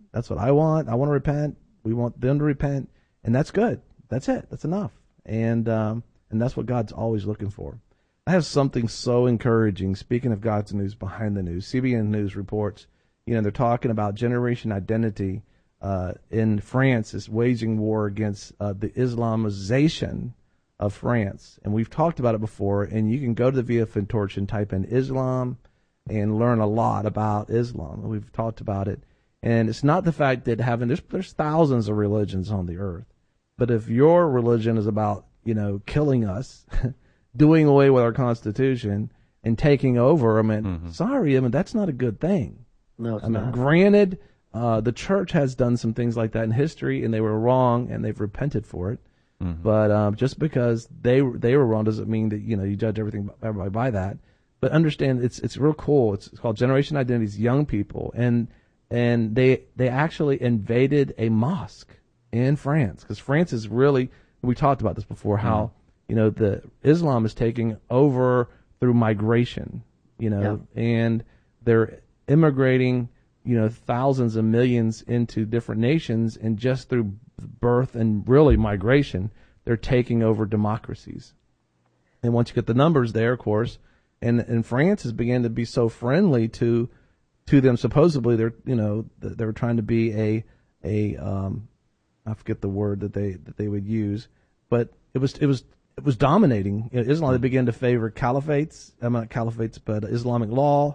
That's what I want. I want to repent. We want them to repent, and that's good. That's it. That's enough. And that's what God's always looking for. I have something so encouraging. Speaking of God's news behind the news, CBN News reports, they're talking about Generation Identity in France is waging war against the Islamization of France. And we've talked about it before, and you can go to the VFN Torch and type in Islam and learn a lot about Islam. We've talked about it. And it's not the fact that there's thousands of religions on the earth. But if your religion is about, killing us, doing away with our Constitution, and taking over, sorry, that's not a good thing. No, it's not. Granted, the church has done some things like that in history, and they were wrong, and they've repented for it. Mm-hmm. But just because they were wrong doesn't mean that you judge everybody by that. But understand, it's real cool. It's called Generation Identity's young people, and they actually invaded a mosque in France, because France is really, we talked about this before, how the Islam is taking over through migration, and they're immigrating, thousands of millions into different nations, and just through birth and really migration, they're taking over democracies. And once you get the numbers there, of course, and France has began to be so friendly to them. Supposedly, they're trying to be a I forget the word that they would use, but it was dominating Islam. They began to favor caliphates. Not caliphates, but Islamic law.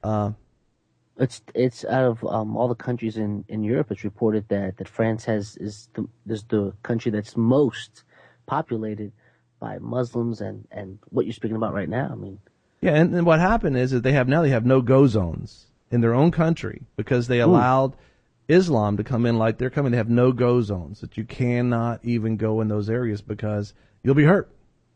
It's out of all the countries in Europe. It's reported that France is the country that's most populated by Muslims and what you're speaking about right now. Yeah, and what happened is that they have no-go zones in their own country because they allowed Islam to come in like they're coming. They have no-go zones that you cannot even go in those areas because you'll be hurt.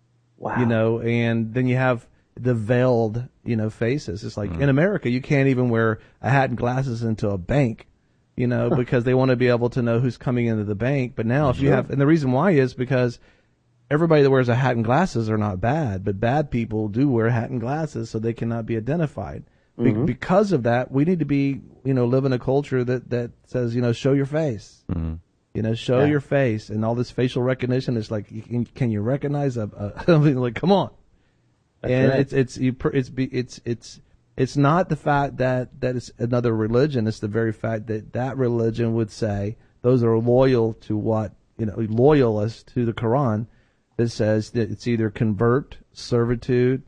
Wow. And then you have the veiled, faces. It's like in America, you can't even wear a hat and glasses into a bank, because they want to be able to know who's coming into the bank. But now if you have, and the reason why is because everybody that wears a hat and glasses are not bad, but bad people do wear a hat and glasses so they cannot be identified. Because of that, we need to be, live in a culture that says, show your face. Show your face, and all this facial recognition is like, can you recognize like, come on. That's and right. It's not the fact that it's another religion. It's the very fact that religion would say those are loyal to what, loyalists to the Quran, that says that it's either convert, servitude,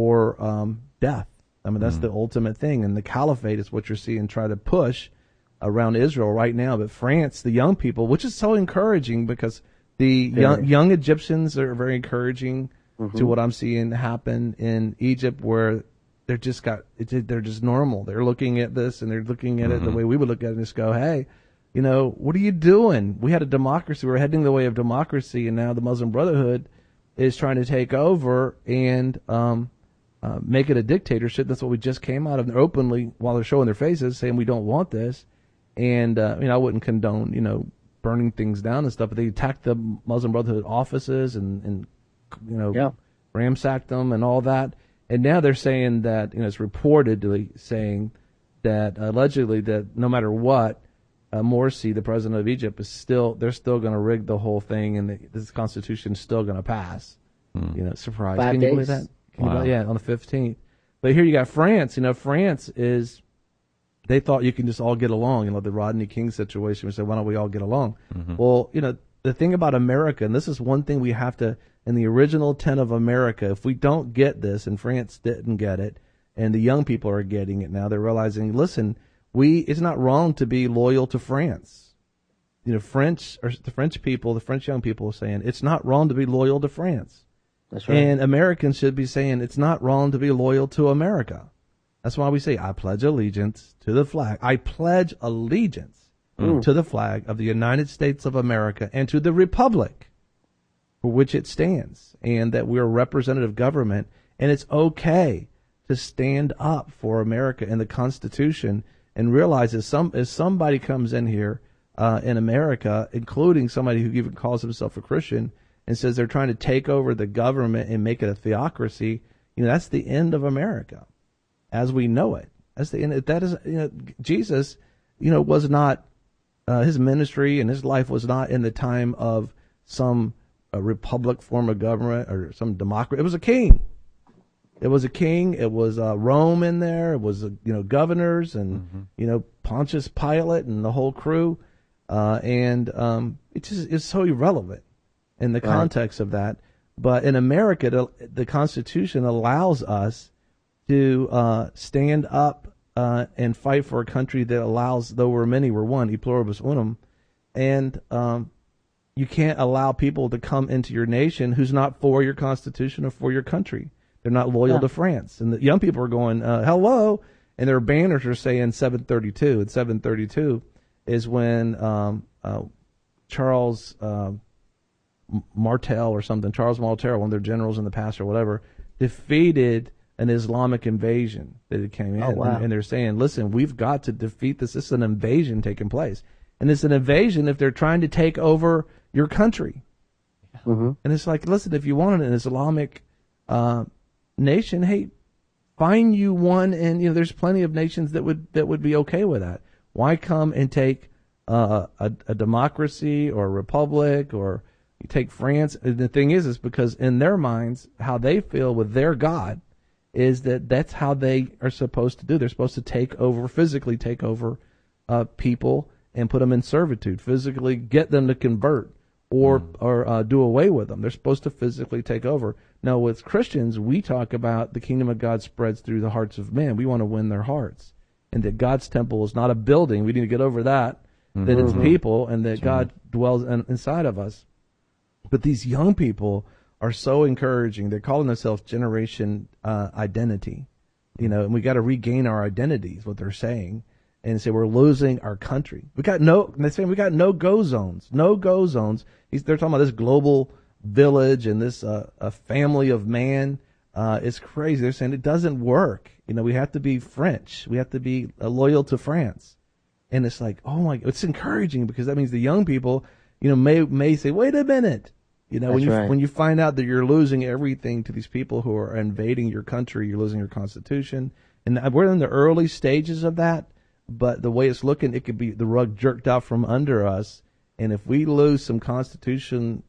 or death. That's the ultimate thing. And the caliphate is what you're seeing try to push around Israel right now. But France, the young people, which is so encouraging because the young Egyptians are very encouraging to what I'm seeing happen in Egypt, where they're just normal. They're looking at this and they're looking at it the way we would look at it and just go, hey, what are you doing? We had a democracy. We're heading the way of democracy, and now the Muslim Brotherhood is trying to take over and make it a dictatorship. That's what we just came out of. And they're openly, while they're showing their faces, saying we don't want this. And I wouldn't condone burning things down and stuff, but they attacked the Muslim Brotherhood offices and ransacked them and all that. And now they're saying that it's reportedly saying that allegedly that no matter what, Morsi, the president of Egypt, they're still going to rig the whole thing, and this constitution is still going to pass. Surprise! 5 Can days. you believe that? Wow. Yeah, on the 15th. But here you got France. France is. They thought you can just all get along. The Rodney King situation. We said, why don't we all get along? Well, the thing about America, and this is one thing we have to, in the original 10 of America, if we don't get this, and France didn't get it, and the young people are getting it now, they're realizing, listen, it's not wrong to be loyal to France. The French people, the French young people are saying, it's not wrong to be loyal to France. That's right. And Americans should be saying, it's not wrong to be loyal to America. That's why we say, I pledge allegiance to the flag. I pledge allegiance to the flag of the United States of America and to the republic for which it stands, and that we're a representative government, and it's okay to stand up for America and the Constitution, and realize as somebody comes in here in America, including somebody who even calls himself a Christian, and says they're trying to take over the government and make it a theocracy, that's the end of America as we know it. That's the end. That is, Jesus, was not his ministry and his life was not in the time of some republic form of government or some democracy. It was a king. It was a king. It was Rome in there. It was governors and Pontius Pilate and the whole crew, and it just is so irrelevant in the context of that. But in America, the Constitution allows us to stand up and fight for a country that allows, though we're many, we're one, e pluribus unum, and you can't allow people to come into your nation who's not for your Constitution or for your country. They're not loyal to France. And the young people are going, hello, and their banners are saying 732. And 732 is when Charles Martel or something, Charles Martel, one of their generals in the past or whatever, defeated an Islamic invasion that it came in. Oh, wow. And they're saying, listen, we've got to defeat this. This is an invasion taking place. And it's an invasion if they're trying to take over your country. Mm-hmm. And it's like, listen, if you wanted an Islamic nation, hey, find you one, and there's plenty of nations that would be okay with that. Why come and take a democracy or a republic, or you take France? And the thing is because in their minds, how they feel with their God is that's how they are supposed to do. They're supposed to physically take over people and put them in servitude, physically get them to convert or do away with them. They're supposed to physically take over. Now, with Christians, we talk about the kingdom of God spreads through the hearts of men. We want to win their hearts. And that God's temple is not a building. We need to get over that. That it's people, and that God dwells inside of us. But these young people are so encouraging. They're calling themselves Generation Identity. And we got to regain our identity is what they're saying. And say we're losing our country. They're saying we got no-go zones. No-go zones. They're talking about this global village and this a family of man. It's crazy. They're saying it doesn't work. We have to be French. We have to be loyal to France. And it's like, oh my, it's encouraging because that means the young people, may say, wait a minute. When you find out that you're losing everything to these people who are invading your country, you're losing your Constitution. And we're in the early stages of that. But the way it's looking, it could be the rug jerked out from under us. And if we lose some Constitution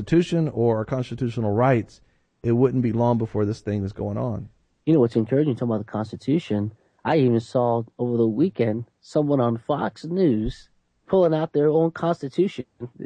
or our constitutional rights, it wouldn't be long before this thing is going on. What's encouraging, talking about the Constitution, I even saw over the weekend someone on Fox News pulling out their own Constitution,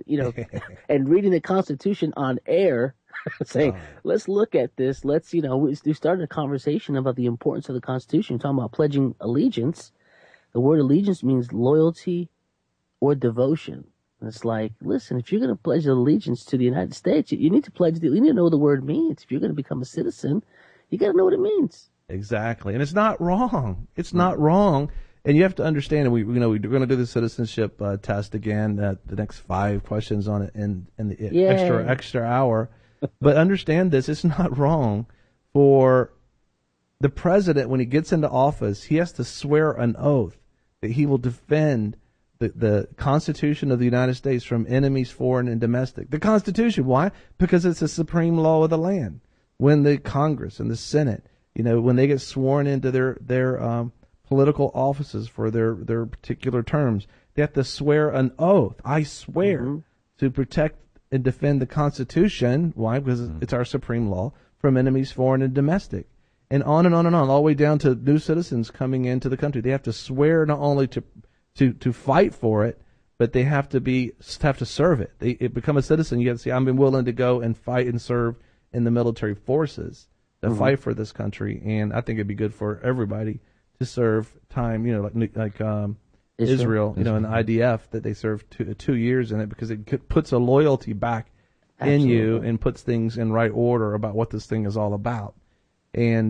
and reading the Constitution on air, saying, let's look at this. Let's, we started a conversation about the importance of the Constitution, talking about pledging allegiance. The word allegiance means loyalty or devotion. And it's like, listen, if you're going to pledge allegiance to the United States, you need to know what the word means. If you're going to become a citizen, you got to know what it means. Exactly. And it's not wrong. It's not wrong. And you have to understand, we're going to do the citizenship test again, the next 5 questions on it in the extra hour. But understand this, it's not wrong for the president, when he gets into office, he has to swear an oath that he will defend the Constitution of the United States from enemies, foreign and domestic. The Constitution, why? Because it's the supreme law of the land. When the Congress and the Senate, when they get sworn into their political offices for their particular terms, they have to swear an oath. I swear to protect and defend the Constitution. Why? Because it's our supreme law, from enemies, foreign and domestic. And on and on and on, all the way down to new citizens coming into the country. They have to swear not only to fight for it, but they have to serve it. They become a citizen. You have to say, I'm willing to go and fight and serve in the military forces to fight for this country. And I think it'd be good for everybody to serve time, like Israel, in the IDF, that they serve 2 years in it, because it puts a loyalty back in you and puts things in right order about what this thing is all about. And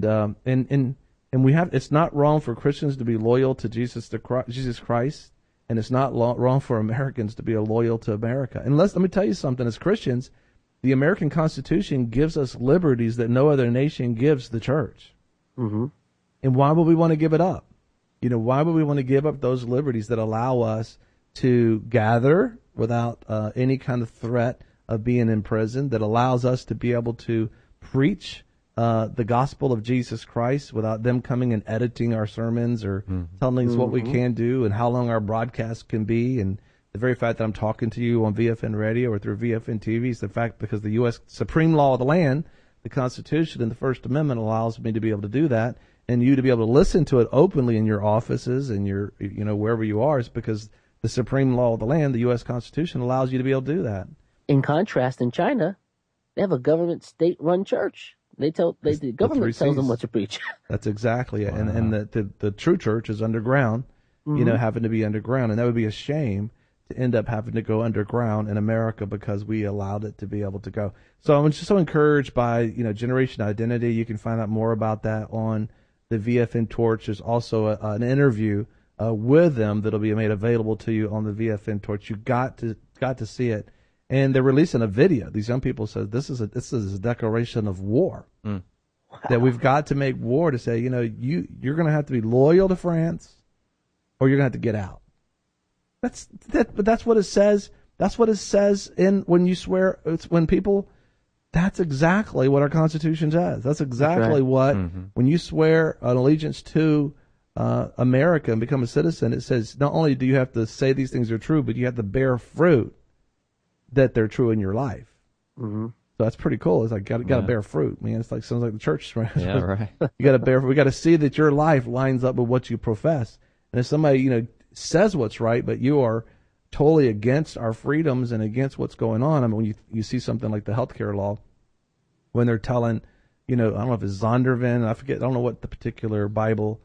we have, it's not wrong for Christians to be loyal to Jesus Christ, and it's not wrong for Americans to be loyal to America. And let me tell you something, as Christians, the American Constitution gives us liberties that no other nation gives the church. Mm-hmm. And why would we want to give it up? Why would we want to give up those liberties that allow us to gather without any kind of threat of being in prison, that allows us to be able to preach the gospel of Jesus Christ without them coming and editing our sermons or telling us what we can do and how long our broadcast can be, and The very fact that I'm talking to you on VFN radio or through VFN TV is the fact because the U.S. supreme law of the land, the Constitution and the First Amendment allows me to be able to do that, and you to be able to listen to it openly in your offices and your, wherever you are, is because the supreme law of the land, the U.S. Constitution, allows you to be able to do that. In contrast, in China, they have a government state-run church. The government tells them what to preach. That's exactly it. Wow. And the true church is underground, having to be underground. And that would be a shame to end up having to go underground in America because we allowed it to be able to go. So I'm just so encouraged by, Generation Identity. You can find out more about that on the VFN Torch. There's also an interview with them that'll be made available to you on the VFN Torch. You got to see it. And they're releasing a video. These young people said this is a declaration of war. Wow. That we've got to make war to say, you're going to have to be loyal to France, or you're going to have to get out. But that's what it says. That's what it says when you swear. It's when people. That's exactly what our Constitution says. That's exactly what when you swear an allegiance to America and become a citizen. It says not only do you have to say these things are true, but you have to bear fruit that they're true in your life. So that's pretty cool. It's like got to bear fruit, man. It's like sounds like the church. Right? Yeah, right. You got to bear. We got to see that your life lines up with what you profess. And if somebody says what's right, but you are totally against our freedoms and against what's going on. I mean, when you see something like the healthcare law, when they're telling, I don't know if it's Zondervan, I don't know what the particular Bible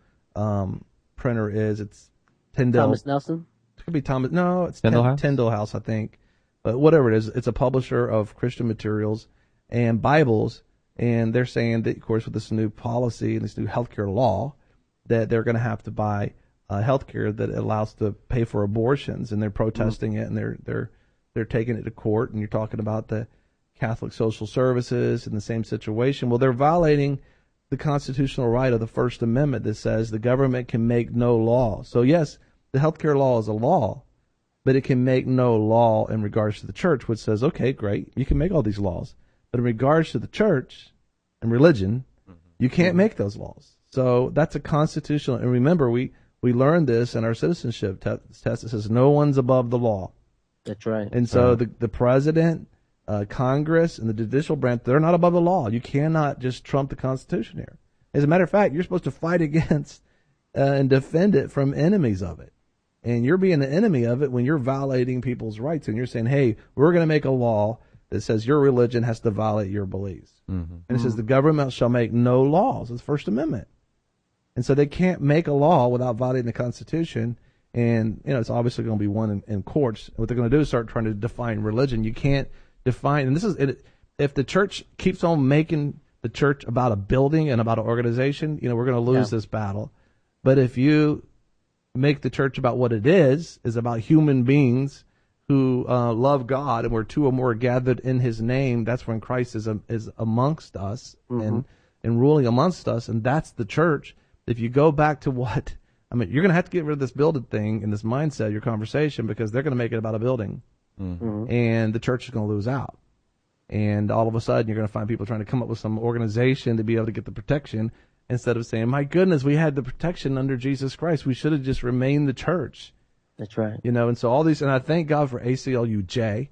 printer is. It's Tyndale. Thomas Nelson. It could be Thomas. No, it's Tyndale House, I think. But whatever it is, it's a publisher of Christian materials and Bibles, and they're saying that, of course, with this new policy and this new healthcare law, that they're going to have to buy healthcare that allows to pay for abortions, and they're protesting it, and they're taking it to court. And you're talking about the Catholic Social Services in the same situation. Well, they're violating the constitutional right of the First Amendment that says the government can make no law. So yes, the healthcare law is a law, but it can make no law in regards to the church, which says, okay, great, you can make all these laws. But in regards to the church and religion, you can't make those laws. So that's a constitutional, and remember, we learned this in our citizenship test. It says no one's above the law. That's right. And so the president, Congress, and the judicial branch, they're not above the law. You cannot just trump the Constitution here. As a matter of fact, you're supposed to fight against and defend it from enemies of it. And you're being the enemy of it when you're violating people's rights, and you're saying, hey, we're going to make a law that says your religion has to violate your beliefs. And it says the government shall make no laws. It's the First Amendment. And so they can't make a law without violating the Constitution. And, it's obviously going to be won in courts. What they're going to do is start trying to define religion. You can't define, and this is, if the church keeps on making the church about a building and about an organization, we're going to lose this battle. But if you make the church about what it is about human beings who love God, and where two or more are gathered in His name, that's when Christ is amongst us and ruling amongst us, and that's the church. If you go back to you're going to have to get rid of this building thing and this mindset, your conversation, because they're going to make it about a building, and the church is going to lose out. And all of a sudden, you're going to find people trying to come up with some organization to be able to get the protection, instead of saying, my goodness, we had the protection under Jesus Christ. We should have just remained the church. That's right. And so all these, and I thank God for ACLUJ,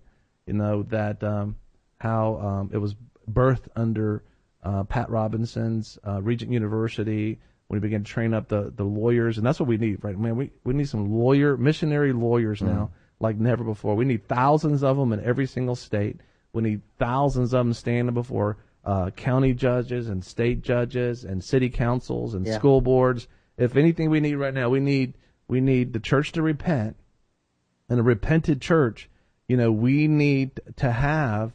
that how it was birthed under Pat Robinson's Regent University, when he began to train up the lawyers. And that's what we need, right? Man, we need some missionary lawyers now like never before. We need thousands of them in every single state. We need thousands of them standing before county judges and state judges and city councils and school boards. If anything we need right now, we need the church to repent, and a repented church. We need to have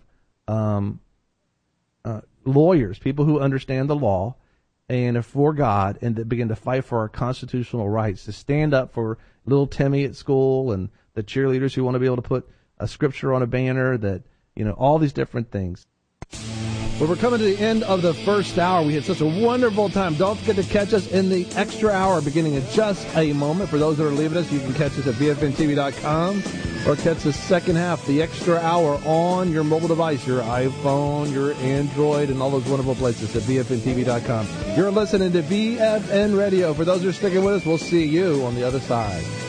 lawyers, people who understand the law and are for God, and that begin to fight for our constitutional rights, to stand up for little Timmy at school and the cheerleaders who want to be able to put a scripture on a banner, that all these different things. Well, we're coming to the end of the first hour. We had such a wonderful time. Don't forget to catch us in the extra hour beginning in just a moment. For those that are leaving us, you can catch us at VFNTV.com or catch the second half, the extra hour, on your mobile device, your iPhone, your Android, and all those wonderful places at VFNTV.com. You're listening to VFN Radio. For those who are sticking with us, we'll see you on the other side.